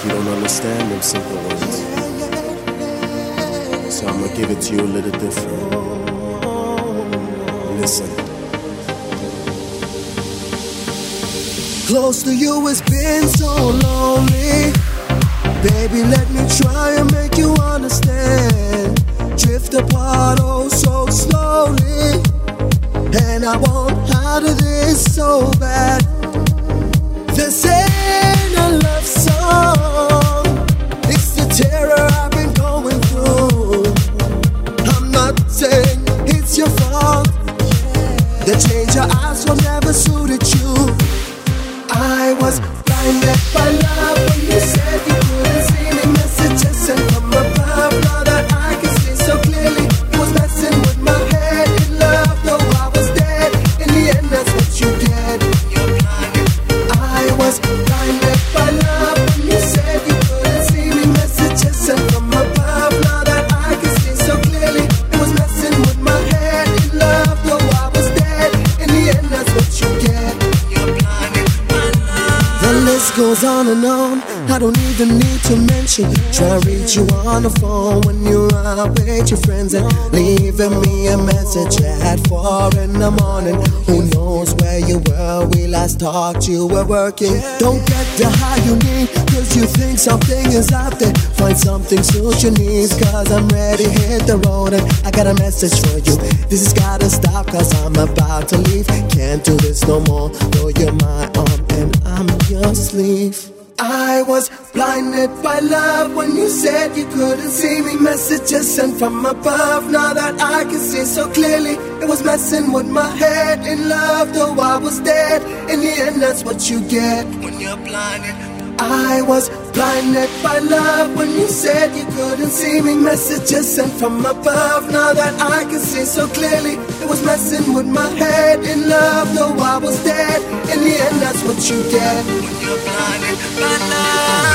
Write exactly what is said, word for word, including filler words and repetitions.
you don't understand them simple ones. So I'ma give it to you a little different. Listen. Close to you has been so lonely. Baby, let me try and make you understand. Drift apart oh so slowly, and I want out of this so bad. This ain't a love song, it's the terror I've been going through. I'm not saying it's your fault, the change your eyes will never suited you. I was blinded by love when you said you couldn't see me. Messages sent from above, now that I can see so clearly. It was messing with my head in love, though I was dead. In the end, that's what you did. You're blinded. I was blinded by love when you said you couldn't see me. Messages sent from above, now that I can see so clearly. It was messing with my head in love, though I was dead. In the end, that's what you get. You're blinded. The list goes on and on, I don't even need to mention. Try to reach you on the phone when you're out with your friends and leaving me a message at four in the morning. Who knows where you were, we last talked, you were working. Don't get the high you need, cause you think something is out there. Find something suit your needs, cause I'm ready, hit the road. And I got a message for you, this has gotta stop, cause I'm about to leave. Can't do this no more, though you're my arm and I'm your sleeve. I was blinded by love when you said you couldn't see me. Messages sent from above, now that I can see so clearly. It was messing with my head in love, though I was dead. In the end, that's what you get when you're blinded. I was blinded by love when you said you couldn't see me. Messages sent from above, now that I can see so clearly. It was messing with my head in love, though I was dead. In the end, that's what you get when you're blinded by love.